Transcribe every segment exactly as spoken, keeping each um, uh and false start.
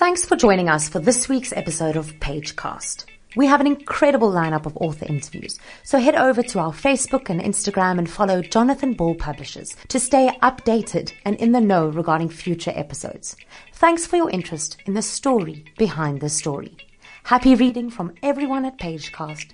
Thanks for joining us for this week's episode of Pagecast. We have an incredible lineup of author interviews, so head over to our Facebook and Instagram and follow Jonathan Ball Publishers to stay updated and in the know regarding future episodes. Thanks for your interest in the story behind the story. Happy reading from everyone at Pagecast.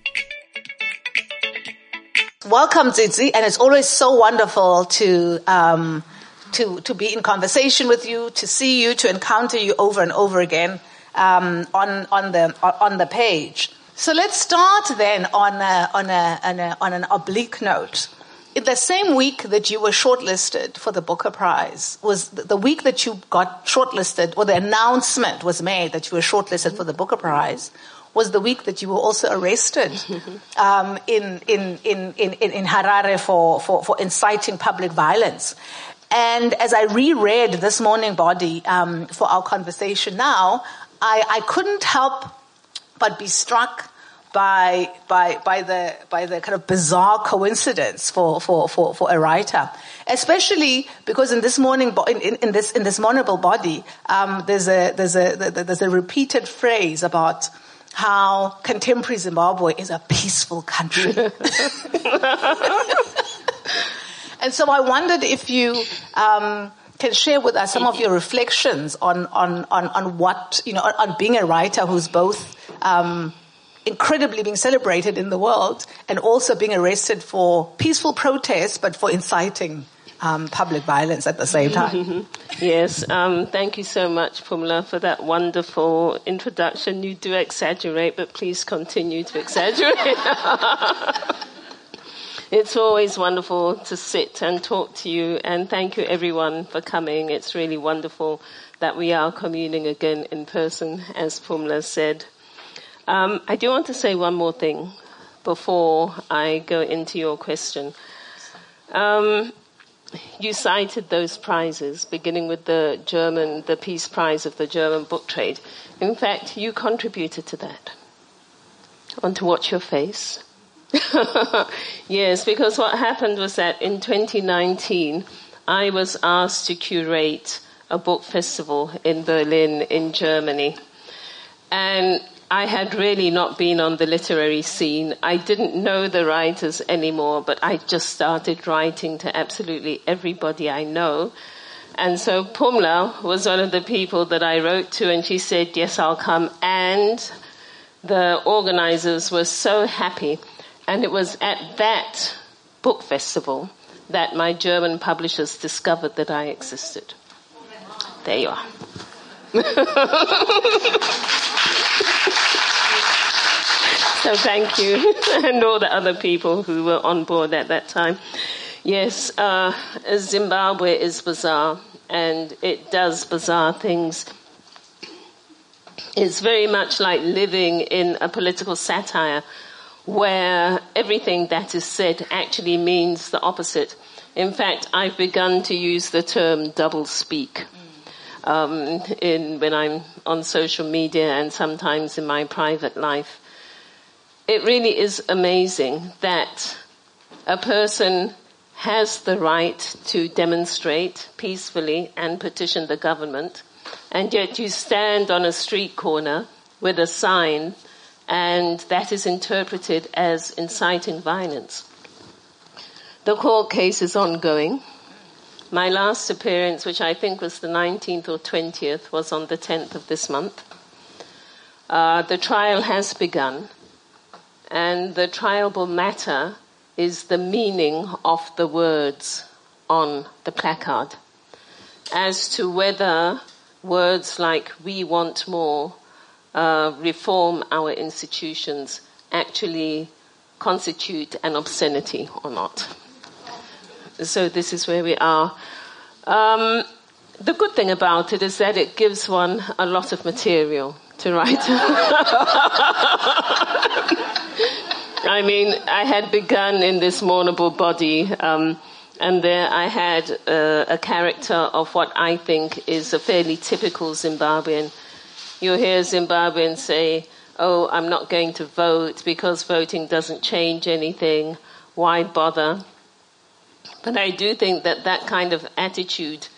Welcome, Tsitsi, and it's always so wonderful to um, to to be in conversation with you, to see you, to encounter you over and over again um, on on the on the page. So let's start then on a, on a, on a, on an oblique note. In the same week that you were shortlisted for the Booker Prize was the week that you got shortlisted, or the announcement was made that you were shortlisted for the Booker Prize, was the week that you were also arrested um, in, in, in, in, in Harare for, for, for inciting public violence. And as I reread this morning body um, for our conversation now, I, I couldn't help but be struck by by by the by the kind of bizarre coincidence for for for, for a writer, especially because in this morning in, in, in this in this honorable body um, there's a there's a there's a repeated phrase about how contemporary Zimbabwe is a peaceful country. And so I wondered if you um, can share with us some of your reflections on on on, on what, you know, on, on being a writer who's both um, incredibly being celebrated in the world and also being arrested for peaceful protests, but for inciting um, public violence at the same time. Yes, um, thank you so much, Pumla, for that wonderful introduction. You do exaggerate, but please continue to exaggerate. It's always wonderful to sit and talk to you, and thank you everyone for coming. It's really wonderful that we are communing again in person, as Pumla said. Um, I do want to say one more thing before I go into your question. Um, you cited those prizes, beginning with the German, the Peace Prize of the German book trade. In fact, you contributed to that. I want to watch your face. Yes, because what happened was that in twenty nineteen, I was asked to curate a book festival in Berlin, in Germany. And I had really not been on the literary scene. I didn't know the writers anymore, but I just started writing to absolutely everybody I know. And so Pumla was one of the people that I wrote to, and she said, yes, I'll come. And the organizers were so happy. And it was at that book festival that my German publishers discovered that I existed. There you are. So thank you, and all the other people who were on board at that time. Yes, uh, Zimbabwe is bizarre, and it does bizarre things. It's very much like living in a political satire where everything that is said actually means the opposite. In fact, I've begun to use the term double speak um, in when I'm on social media and sometimes in my private life. It really is amazing that a person has the right to demonstrate peacefully and petition the government, and yet you stand on a street corner with a sign and that is interpreted as inciting violence. The court case is ongoing. My last appearance, which I think was the nineteenth or twentieth, was on the tenth of this month. Uh, the trial has begun, and the trialable matter is the meaning of the words on the placard, as to whether words like "we want more," Uh, reform our institutions, actually constitute an obscenity or not. So this is where we are. Um, the good thing about it is that it gives one a lot of material to write. I mean, I had begun in this mournable body, um, and there I had uh, a character of what I think is a fairly typical Zimbabwean. You hear Zimbabweans say, oh, I'm not going to vote because voting doesn't change anything. Why bother? But I do think that that kind of attitude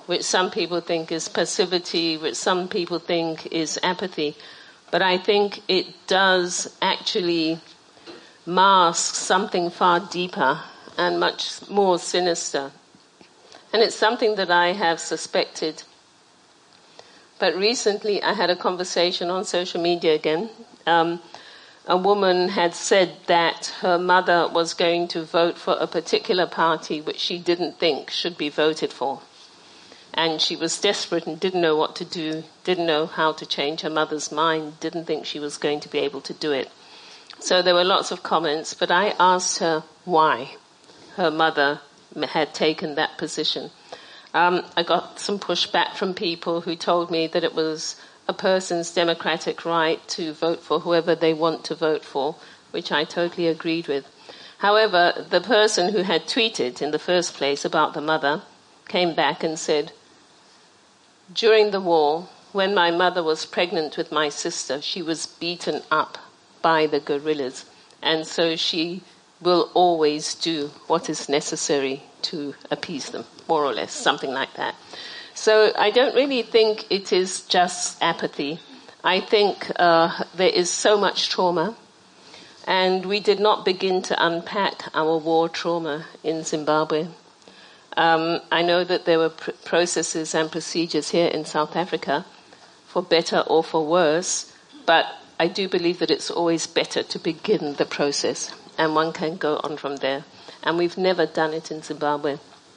which some people think is passivity, which some people think is apathy. But I think it does actually mask something far deeper and much more sinister. And it's something that I have suspected. But recently I had a conversation on social media again. Um, a woman had said that her mother was going to vote for a particular party which she didn't think should be voted for. And she was desperate and didn't know what to do, didn't know how to change her mother's mind, didn't think she was going to be able to do it. So there were lots of comments, but I asked her why her mother had taken that position. Um, I got some pushback from people who told me that it was a person's democratic right to vote for whoever they want to vote for, which I totally agreed with. However, the person who had tweeted in the first place about the mother came back and said, during the war, when my mother was pregnant with my sister, she was beaten up by the guerrillas, and so she will always do what is necessary to appease them, more or less, something like that. So I don't really think it is just apathy. I think uh, there is so much trauma, and we did not begin to unpack our war trauma in Zimbabwe. Um, I know that there were pr- processes and procedures here in South Africa, for better or for worse, but I do believe that it's always better to begin the process, and one can go on from there. And we've never done it in Zimbabwe.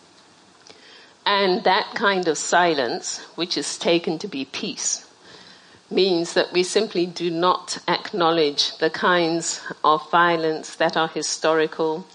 And that kind of silence, which is taken to be peace, means that we simply do not acknowledge the kinds of violence that are historical.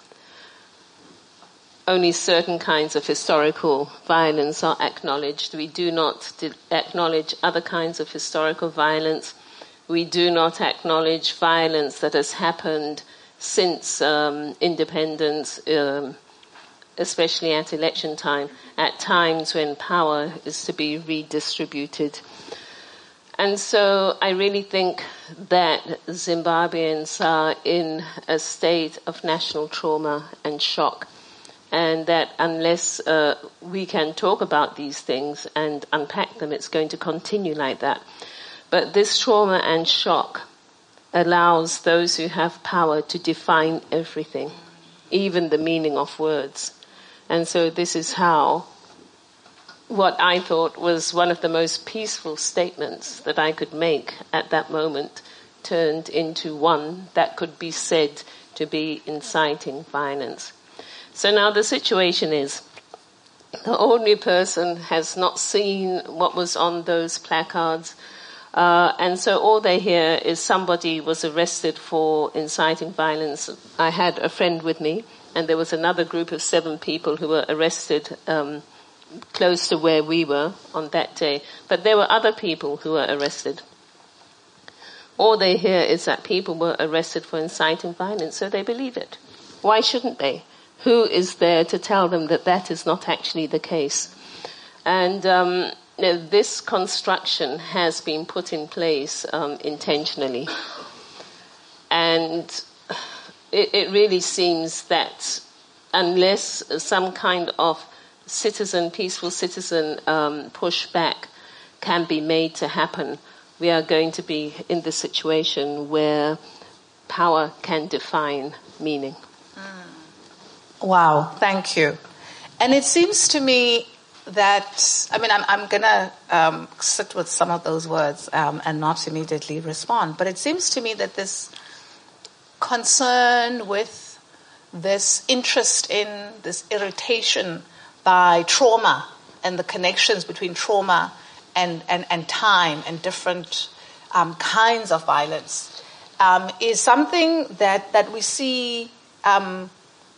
Only certain kinds of historical violence are acknowledged. We do not acknowledge other kinds of historical violence. We do not acknowledge violence that has happened since um, independence, um, especially at election time, at times when power is to be redistributed. And so I really think that Zimbabweans are in a state of national trauma and shock, and that unless uh, we can talk about these things and unpack them, it's going to continue like that. But this trauma and shock allows those who have power to define everything, even the meaning of words. And so this is how what I thought was one of the most peaceful statements that I could make at that moment turned into one that could be said to be inciting violence. So now the situation is, the ordinary person has not seen what was on those placards, uh, and so all they hear is somebody was arrested for inciting violence. I had a friend with me, and there was another group of seven people who were arrested um, close to where we were on that day. But there were other people who were arrested. All they hear is that people were arrested for inciting violence, so they believe it. Why shouldn't they? Who is there to tell them that that is not actually the case? And um, this construction has been put in place um, intentionally. And it, it really seems that unless some kind of citizen, peaceful citizen um, pushback can be made to happen, we are going to be in the situation where power can define meaning. Wow, thank you. And it seems to me that, I mean, I'm, I'm going to um, sit with some of those words um, and not immediately respond, but it seems to me that this concern with this interest in, this irritation by trauma and the connections between trauma and, and, and time and different um, kinds of violence um, is something that, that we see um,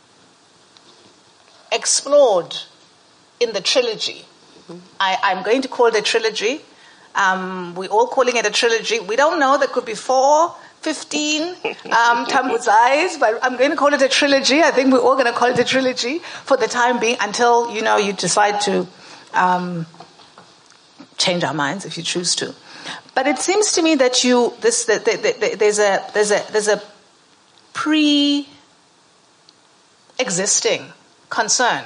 explored in the trilogy. Mm-hmm. I, I'm going to call it a trilogy. Um, we're all calling it a trilogy. We don't know. There could be four, fifteen um, Tambuzais, but I'm going to call it a trilogy. I think we're all going to call it a trilogy for the time being until, you know, you decide to um, change our minds if you choose to. But it seems to me that you this the, the, the, there's a there's a there's a pre-existing concern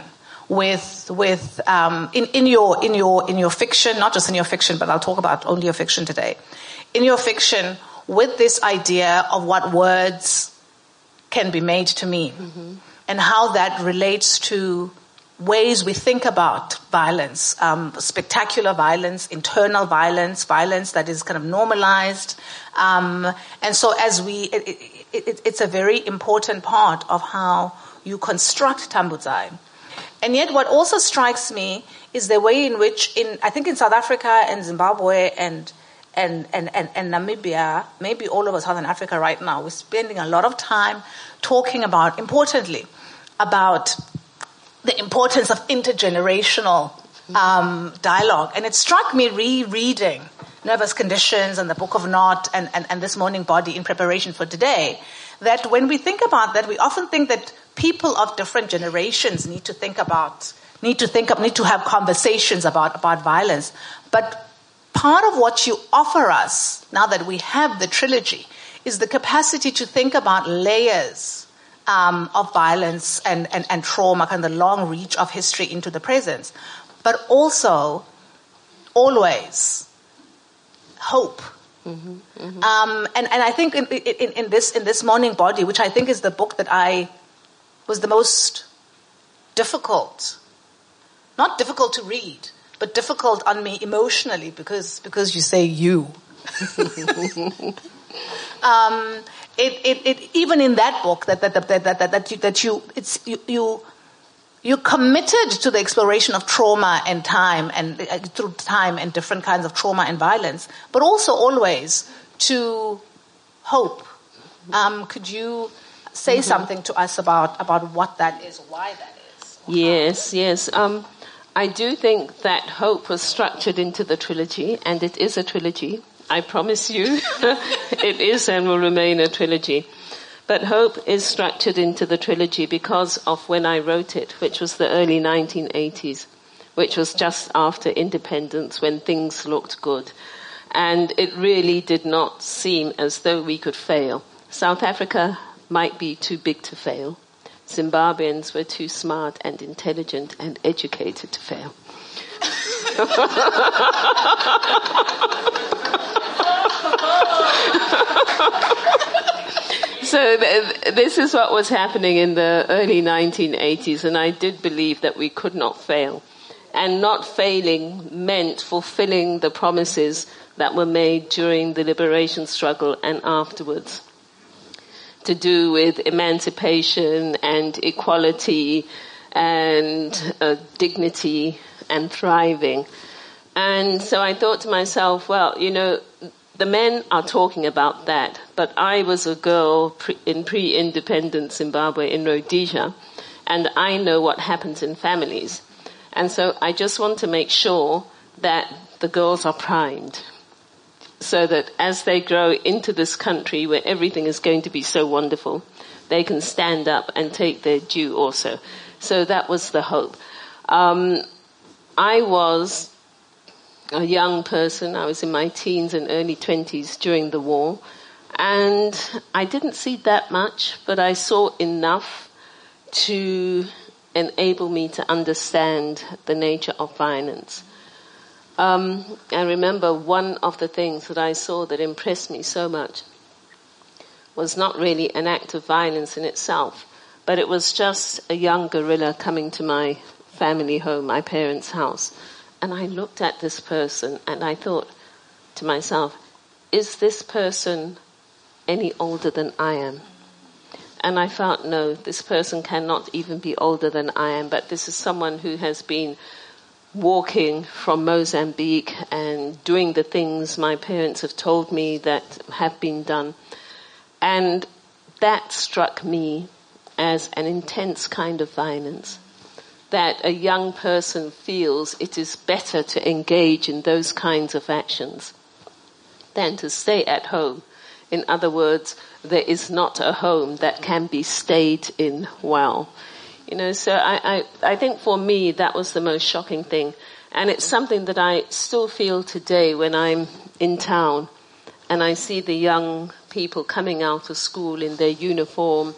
with with um, in in your in your in your fiction, not just in your fiction, but I'll talk about only your fiction today. In your fiction, with this idea of what words can be made to mean, mm-hmm. and how that relates to ways we think about violence, um, spectacular violence, internal violence, violence that is kind of normalized, um, and so as we, it, it, it, it's a very important part of how you construct Tambudzai. And yet what also strikes me is the way in which, in I think in South Africa and Zimbabwe and and, and, and and Namibia, maybe all over Southern Africa right now, we're spending a lot of time talking about, importantly, about the importance of intergenerational um, dialogue. And it struck me rereading Nervous Conditions and the Book of Not and, and, and This Morning Body in preparation for today, that when we think about that, we often think that people of different generations need to think about, need to think of, need to have conversations about, about violence. But part of what you offer us, now that we have the trilogy, is the capacity to think about layers um, of violence and, and, and trauma, kind of the long reach of history into the present. But also, always, hope. Mm-hmm, mm-hmm. Um, and, and I think in, in, in this in this Morning Body, which I think is the book that I was the most difficult, not difficult to read, but difficult on me emotionally because because you say you. um, it, it, it even in that book that that that that that, that you, that you it's you. you You're committed to the exploration of trauma and time and uh, through time and different kinds of trauma and violence, but also always to hope. Um, could you say mm-hmm. something to us about, about what that is, why that is? Yes, yes. Um, I do think that hope was structured into the trilogy, and it is a trilogy. I promise you, it is and will remain a trilogy. But hope is structured into the trilogy because of when I wrote it, which was the early nineteen eighties, which was just after independence when things looked good. And it really did not seem as though we could fail. South Africa might be too big to fail. Zimbabweans were too smart and intelligent and educated to fail. So th- this is what was happening in the early nineteen eighties, and I did believe that we could not fail. And not failing meant fulfilling the promises that were made during the liberation struggle and afterwards, to do with emancipation and equality and uh, dignity and thriving. And so I thought to myself, well, you know, the men are talking about that, but I was a girl pre- in pre-independent Zimbabwe in Rhodesia, and I know what happens in families. And so I just want to make sure that the girls are primed, so that as they grow into this country where everything is going to be so wonderful, they can stand up and take their due also. So that was the hope. Um, I was a young person. I was in my teens and early twenties during the war, and I didn't see that much, but I saw enough to enable me to understand the nature of violence. Um, I remember one of the things that I saw that impressed me so much was not really an act of violence in itself, but it was just a young guerrilla coming to my family home, my parents' house. And I looked at this person and I thought to myself, is this person any older than I am? And I felt, no, this person cannot even be older than I am, but this is someone who has been walking from Mozambique and doing the things my parents have told me that have been done. And that struck me as an intense kind of violence, that a young person feels it is better to engage in those kinds of actions than to stay at home. In other words, there is not a home that can be stayed in well. You know, so I, I, I think for me that was the most shocking thing. And it's something that I still feel today when I'm in town and I see the young people coming out of school in their uniform,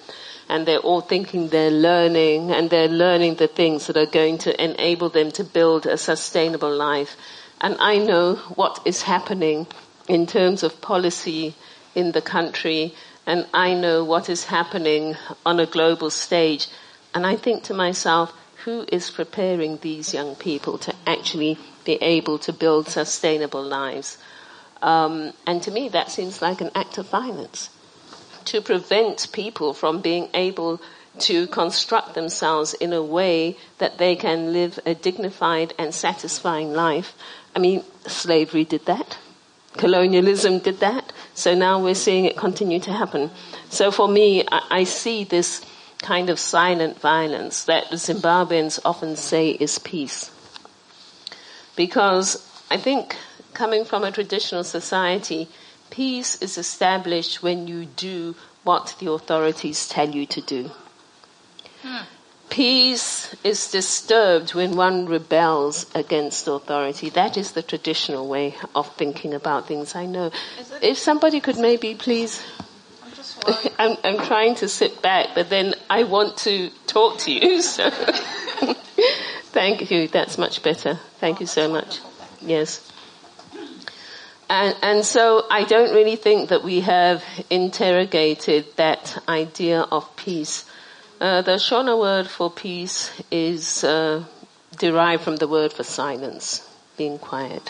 and they're all thinking they're learning, and they're learning the things that are going to enable them to build a sustainable life. And I know what is happening in terms of policy in the country, and I know what is happening on a global stage. And I think to myself, who is preparing these young people to actually be able to build sustainable lives? Um, and to me, that seems like an act of violence, to prevent people from being able to construct themselves in a way that they can live a dignified and satisfying life. I mean, slavery did that. Colonialism did that. So now we're seeing it continue to happen. So for me, I, I see this kind of silent violence that the Zimbabweans often say is peace. Because I think coming from a traditional society, peace is established when you do what the authorities tell you to do. Hmm. Peace is disturbed when one rebels against authority. That is the traditional way of thinking about things. I know. If somebody could maybe please... I'm just worried. I'm, I'm trying to sit back, but then I want to talk to you. So thank you. That's much better. Thank you so much. Yes. And, and so I don't really think that we have interrogated that idea of peace. Uh, the Shona word for peace is uh, derived from the word for silence, being quiet.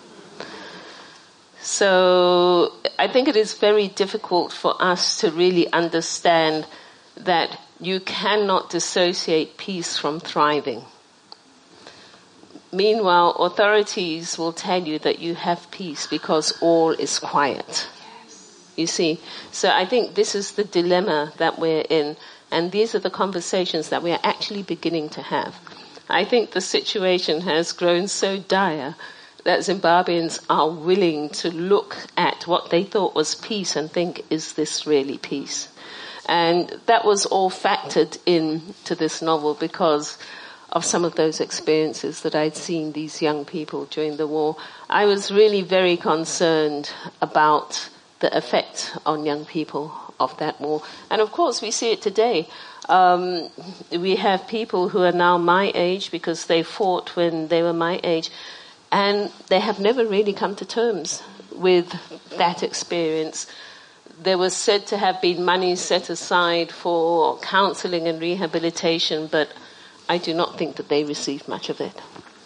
So I think it is very difficult for us to really understand that you cannot dissociate peace from thriving. Meanwhile, authorities will tell you that you have peace because all is quiet. You see? So I think this is the dilemma that we're in, and these are the conversations that we are actually beginning to have. I think the situation has grown so dire that Zimbabweans are willing to look at what they thought was peace and think, is this really peace? And that was all factored into this novel because of some of those experiences that I'd seen these young people during the war. I was really very concerned about the effect on young people of that war. And of course, we see it today. Um, we have people who are now my age because they fought when they were my age, and they have never really come to terms with that experience. There was said to have been money set aside for counselling and rehabilitation, but I do not think that they received much of it.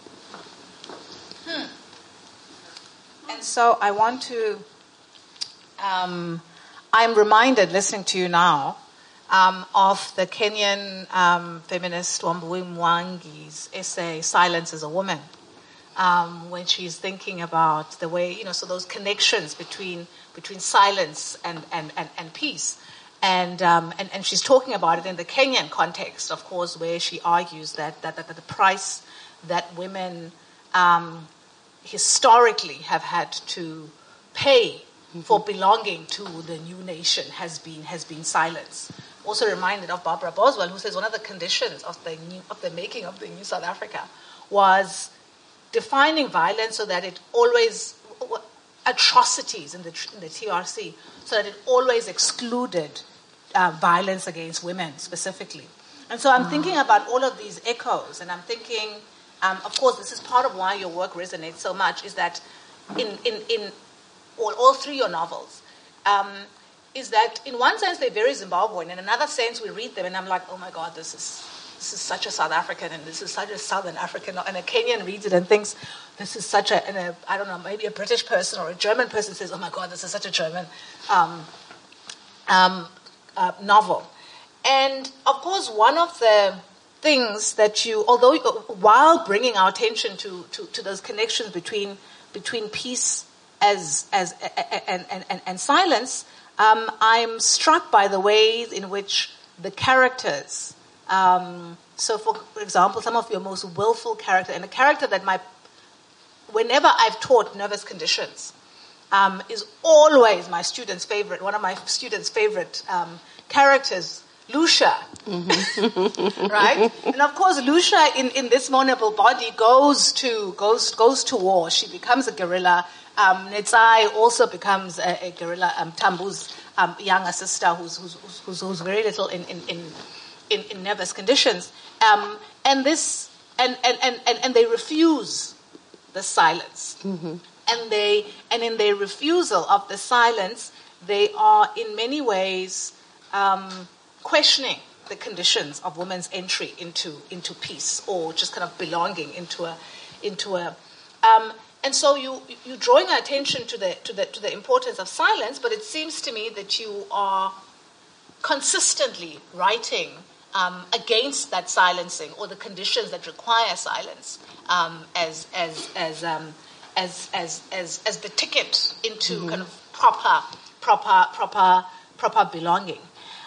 Hmm. And so I want to, um, I'm reminded, listening to you now, um, of the Kenyan um, feminist Wambui Mwangi's essay, Silence as a Woman, um, when she's thinking about the way, you know, so those connections between between silence and, and, and, and peace. And, um, and and she's talking about it in the Kenyan context, of course, where she argues that that, that, that the price that women um, historically have had to pay mm-hmm. for belonging to the new nation has been has been silence. Also reminded of Barbara Boswell, who says one of the conditions of the new, of the making of the new South Africa was defining violence so that it always atrocities in the in the T R C, so that it always excluded uh, violence against women specifically. And so I'm mm. thinking about all of these echoes, and I'm thinking, um, of course, this is part of why your work resonates so much, is that in in, in all, all three your novels, um, is that in one sense they're very Zimbabwean, in another sense we read them and I'm like, oh my God, this is this is such a South African, and this is such a Southern African, and a Kenyan reads it and thinks, this is such a, and a, I don't know, maybe a British person or a German person says, oh my God, this is such a German um, um, uh, novel. And of course, one of the things that you, although while bringing our attention to, to, to those connections between between peace as as and and, and, and silence, um, I'm struck by the ways in which the characters. Um, so, for example, some of your most willful character, and a character that my, whenever I've taught nervous conditions, um, is always my students' favorite. One of my students' favorite um, characters Lucia. Mm-hmm. Right? And of course, Lucia in, in this vulnerable body goes to goes goes to war. She becomes a guerrilla. Um, Netsai also becomes a, a guerrilla. Um, Tambu's um, younger sister, who's who's, who's who's very little in in in, in, in nervous conditions. Um, and this and, and, and, and, and they refuse the silence. Mm-hmm. And they and in their refusal of the silence, they are in many ways um, questioning the conditions of women's entry into into peace, or just kind of belonging into a into a um, and so you you're drawing our attention to the to the to the importance of silence, but it seems to me that you are consistently writing um, against that silencing or the conditions that require silence um, as as as um, as as as as the ticket into mm-hmm. kind of proper proper proper proper belonging.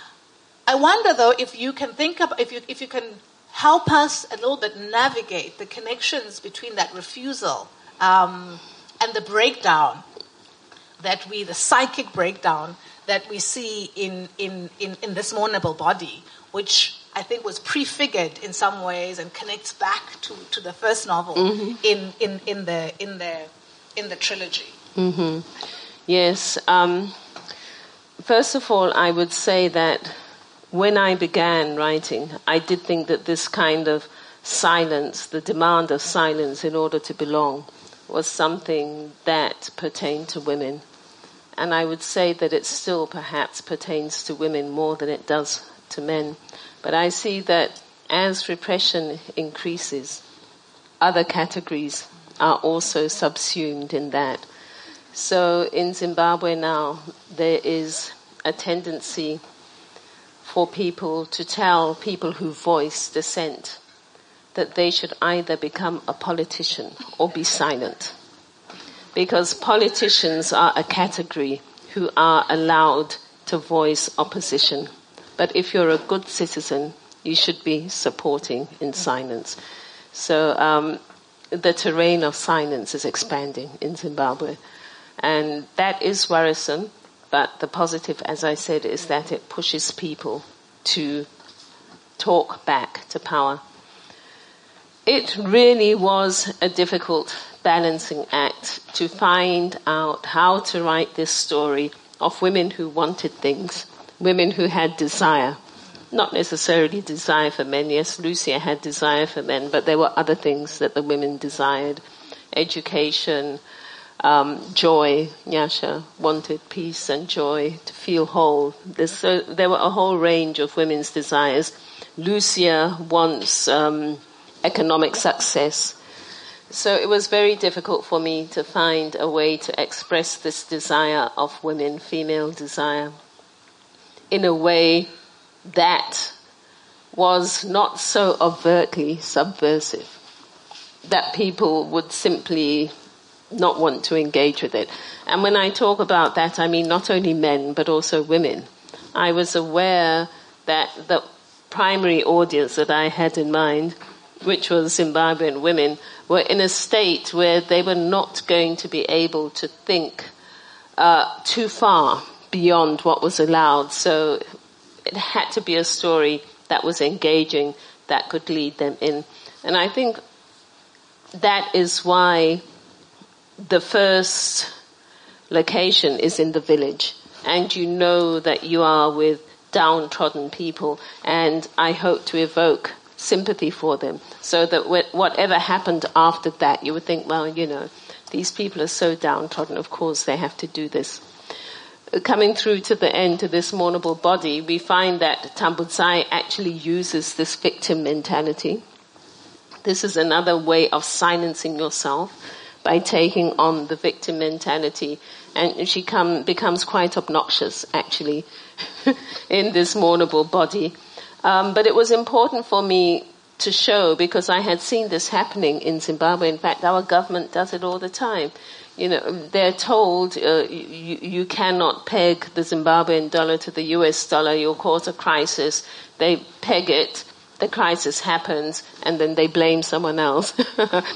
I wonder, though, if you can think of, if you if you can help us a little bit navigate the connections between that refusal um, and the breakdown that we, the psychic breakdown that we see in, in, in, in this vulnerable body, which I think was prefigured in some ways and connects back to, to the first novel mm-hmm. in, in, in the in the in the trilogy. Mm-hmm. Yes. Um, first of all, I would say that when I began writing, I did think that this kind of silence, the demand of silence in order to belong, was something that pertained to women. And I would say that it still perhaps pertains to women more than it does to men. But I see that as repression increases, other categories are also subsumed in that. So in Zimbabwe now, there is a tendency for people to tell people who voice dissent that they should either become a politician or be silent. Because politicians are a category who are allowed to voice opposition. But if you're a good citizen, you should be supporting in silence. So um, the terrain of silence is expanding in Zimbabwe. And that is worrisome. But the positive, as I said, is that it pushes people to talk back to power. It really was a difficult balancing act to find out how to write this story of women who wanted things, women who had desire. Not necessarily desire for men. Yes, Lucia had desire for men, but there were other things that the women desired. Education, Um, joy. Nyasha wanted peace and joy, to feel whole. So there were a whole range of women's desires. Lucia wants um, economic success. So it was very difficult for me to find a way to express this desire of women, female desire, in a way that was not so overtly subversive, that people would simply not want to engage with it. And when I talk about that, I mean not only men, but also women. I was aware that the primary audience that I had in mind, which was Zimbabwean women, were in a state where they were not going to be able to think uh, too far beyond what was allowed. So it had to be a story that was engaging, that could lead them in. And I think that is why the first location is in the village, and you know that you are with downtrodden people, and I hope to evoke sympathy for them, so that whatever happened after that, you would think, well, you know, these people are so downtrodden, of course they have to do this. Coming through to the end, to this mournable body, we find that Tambudzai actually uses this victim mentality. This is another way of silencing yourself, by taking on the victim mentality. And she come, becomes quite obnoxious, actually, in this mournable body. Um, but it was important for me to show, because I had seen this happening in Zimbabwe. In fact, our government does it all the time. You know, they're told uh, you, you cannot peg the Zimbabwean dollar to the U S dollar. You'll cause a crisis. They peg it. The crisis happens, and then they blame someone else.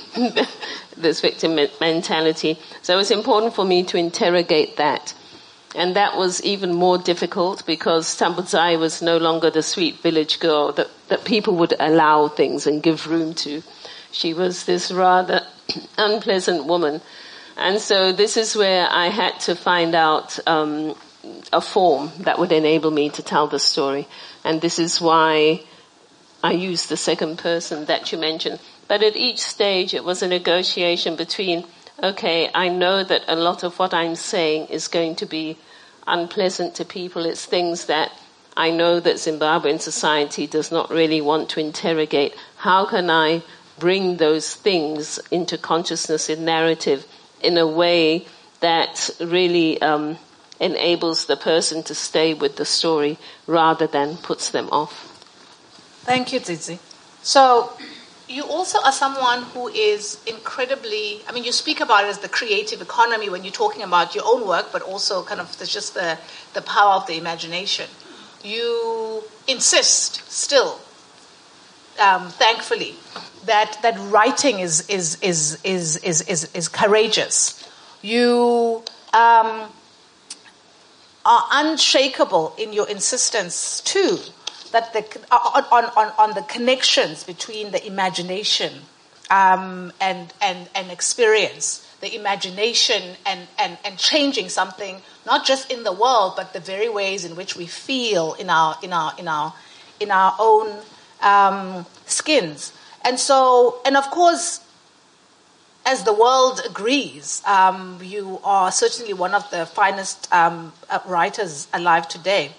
This victim mentality. So it was important for me to interrogate that. And that was even more difficult because Tambudzai was no longer the sweet village girl that, that people would allow things and give room to. She was this rather unpleasant woman. And so this is where I had to find out um, a form that would enable me to tell the story. And this is why I used the second person that you mentioned. But at each stage it was a negotiation between, okay, I know that a lot of what I'm saying is going to be unpleasant to people. It's things that I know that Zimbabwean society does not really want to interrogate. How can I bring those things into consciousness in narrative in a way that really um, enables the person to stay with the story rather than puts them off? Thank you, Tsitsi. So you also are someone who is incredibly, I mean, you speak about it as the creative economy when you're talking about your own work, but also kind of there's just the, the power of the imagination. You insist still, um, thankfully, that, that writing is, is, is, is, is, is, is courageous. You um, are unshakable in your insistence too, that the, on, on, on the connections between the imagination um, and, and, and experience, the imagination and, and, and changing something, not just in the world, but the very ways in which we feel in our, in our, in our, in our own um, skins. And so, and of course, as the world agrees, um, you are certainly one of the finest um, writers alive today.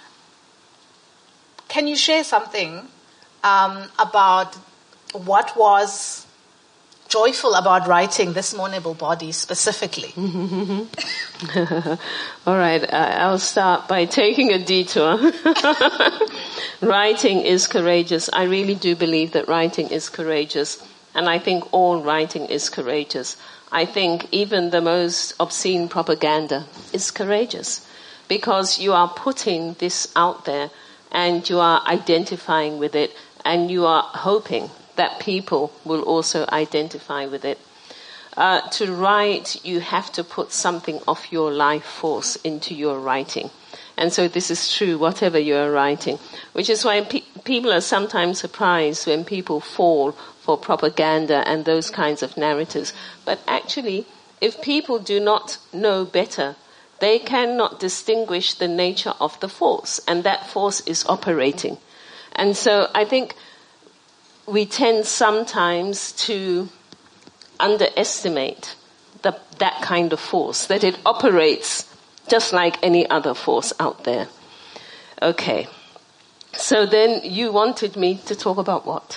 Can you share something um, about what was joyful about writing This Mournable Body specifically? All right, I'll start by taking a detour. Writing is courageous. I really do believe that writing is courageous, and I think all writing is courageous. I think even the most obscene propaganda is courageous because you are putting this out there and you are identifying with it, and you are hoping that people will also identify with it. Uh, to write, you have to put something of your life force into your writing. And so this is true, whatever you're writing, which is why pe- people are sometimes surprised when people fall for propaganda and those kinds of narratives. But actually, if people do not know better, they cannot distinguish the nature of the force, and that force is operating. And so I think we tend sometimes to underestimate the, that kind of force, that it operates just like any other force out there. Okay. So then you wanted me to talk about what?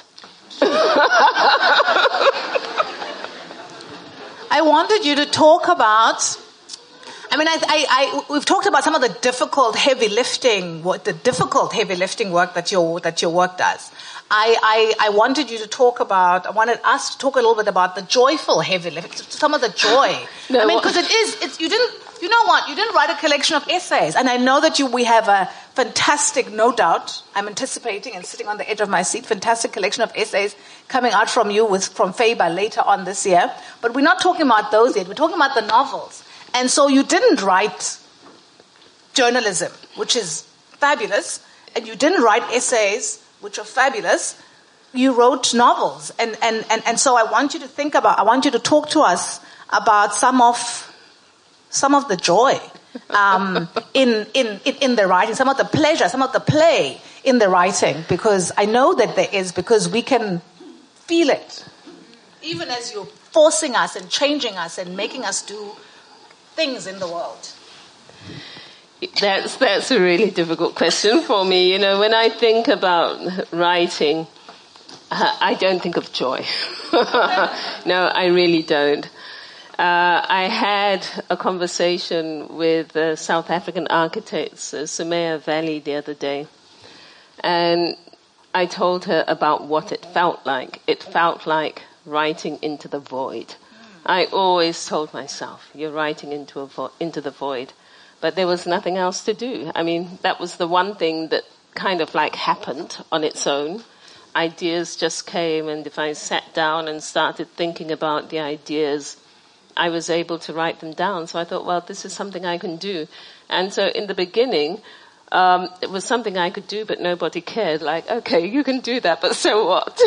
I wanted you to talk about, I mean, I, I, I, we've talked about some of the difficult heavy lifting, what the difficult heavy lifting work that your that your work does. I, I, I wanted you to talk about, I wanted us to talk a little bit about the joyful heavy lifting, some of the joy. No, I mean, because it is, it's, you didn't, you know what, you didn't write a collection of essays, and I know that you, we have a fantastic, no doubt, I'm anticipating and sitting on the edge of my seat, fantastic collection of essays coming out from you with from Faber later on this year, but we're not talking about those yet, we're talking about the novels. And so you didn't write journalism, which is fabulous, and you didn't write essays, which are fabulous. You wrote novels. And, and, and, and so I want you to think about, I want you to talk to us about some of, some of the joy um, in, in, in, in the writing, some of the pleasure, some of the play in the writing, because I know that there is, because we can feel it. Even as you're forcing us and changing us and making us do things in the world. That's that's a really difficult question for me. You know, when I think about writing, uh, I don't think of joy. No, I really don't. Uh, I had a conversation with uh, South African architects, uh, Sumaya Valley, the other day, and I told her about what it felt like. It felt like writing into the void. I always told myself, you're writing into a vo- into the void. But there was nothing else to do. I mean, that was the one thing that kind of like happened on its own. Ideas just came, and if I sat down and started thinking about the ideas, I was able to write them down. So I thought, well, this is something I can do. And so in the beginning, um, it was something I could do, but nobody cared. Like, okay, you can do that, but so what?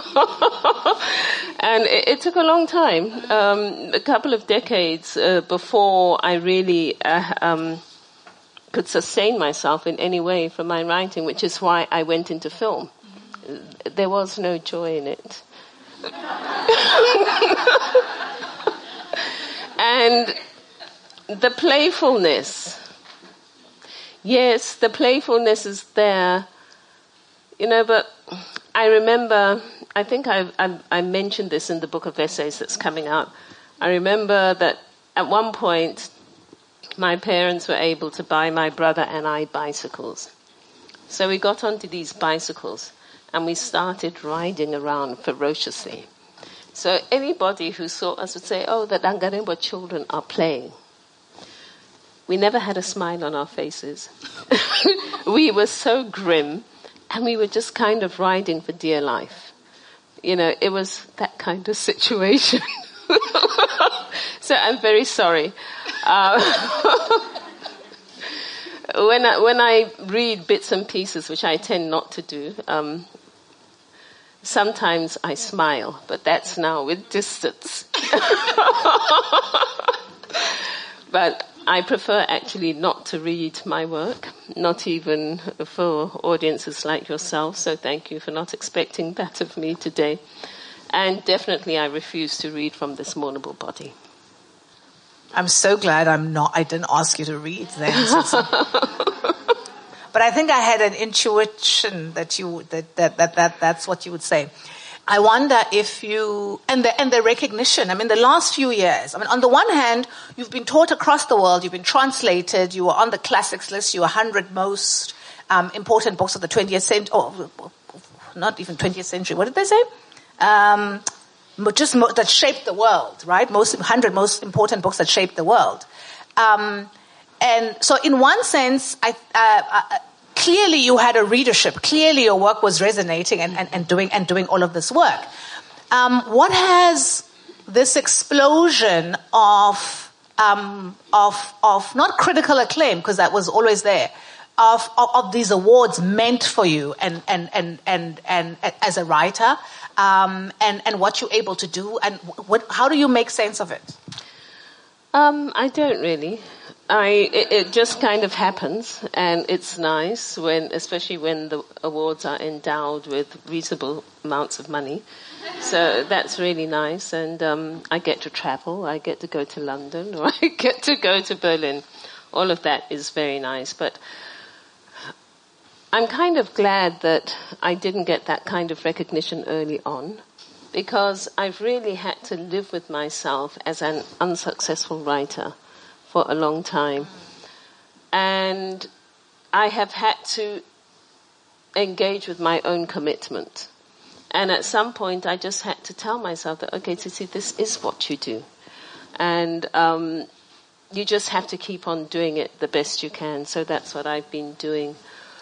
And it, it took a long time, um, a couple of decades uh, before I really uh, um, could sustain myself in any way from my writing, which is why I went into film. There was no joy in it. And the playfulness, yes, the playfulness is there, you know, but I remember, I think I, I, I mentioned this in the book of essays that's coming out. I remember that at one point, my parents were able to buy my brother and I bicycles. So we got onto these bicycles and we started riding around ferociously. So anybody who saw us would say, oh, the Dangarembwa children are playing. We never had a smile on our faces. We were so grim, and we were just kind of riding for dear life. You know, it was that kind of situation. So I'm very sorry. Uh, when I, when I read bits and pieces, which I tend not to do, um, sometimes I smile, but that's now with distance. But I prefer actually not to read my work, not even for audiences like yourself, so thank you for not expecting that of me today. And definitely I refuse to read from this mournable body. I'm so glad I'm not, I didn't ask you to read then. But I think I had an intuition that you that, that that that that's what you would say. I wonder if you and the and the recognition. I mean, the last few years. I mean, on the one hand, you've been taught across the world. You've been translated. You were on the classics list. You were one hundred most um, important books of the twentieth century. Oh, not even twentieth century. What did they say? Um, just mo- that shaped the world, right? Most one hundred most important books that shaped the world. Um, And so in one sense, I, uh, uh, clearly you had a readership. Clearly your work was resonating and, and, and doing and doing all of this work. Um, what has this explosion of um, of of not critical acclaim, because that was always there, of, of of these awards meant for you and and and and and, and as a writer, um, and and what you're able to do, and what how do you make sense of it? Um, I don't really. I, it, it just kind of happens, and it's nice when, especially when the awards are endowed with reasonable amounts of money. So that's really nice, and um, I get to travel, I get to go to London, or I get to go to Berlin. All of that is very nice, but I'm kind of glad that I didn't get that kind of recognition early on, because I've really had to live with myself as an unsuccessful writer for a long time. And I have had to engage with my own commitment. And at some point I just had to tell myself that, okay, Tsitsi, this is what you do. And um, you just have to keep on doing it the best you can. So that's what I've been doing.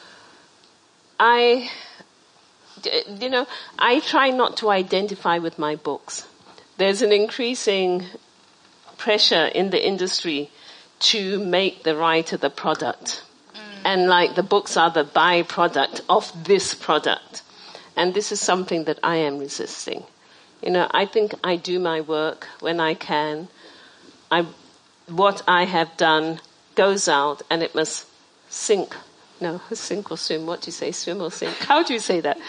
I, you know, I try not to identify with my books. There's an increasing pressure in the industry to make the writer the product. Mm. And like the books are the byproduct of this product. And this is something that I am resisting. You know, I think I do my work when I can. I, what I have done goes out and it must sink. No, sink or swim. What do you say? Swim or sink? How do you say that?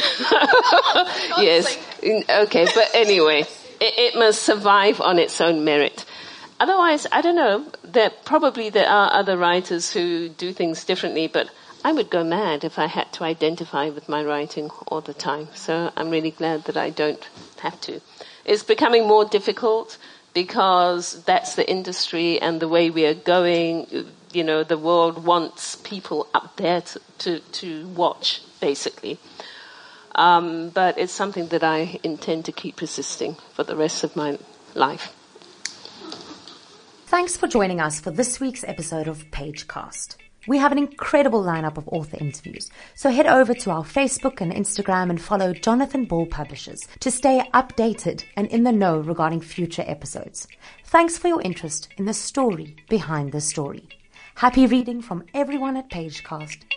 Yes. Okay, but anyway, it, it must survive on its own merit. Otherwise, I don't know, there, probably there are other writers who do things differently, but I would go mad if I had to identify with my writing all the time. So I'm really glad that I don't have to. It's becoming more difficult because that's the industry and the way we are going. You know, the world wants people up there to, to, to watch, basically. Um, but it's something that I intend to keep resisting for the rest of my life. Thanks for joining us for this week's episode of Pagecast. We have an incredible lineup of author interviews, so head over to our Facebook and Instagram and follow Jonathan Ball Publishers to stay updated and in the know regarding future episodes. Thanks for your interest in the story behind the story. Happy reading from everyone at Pagecast.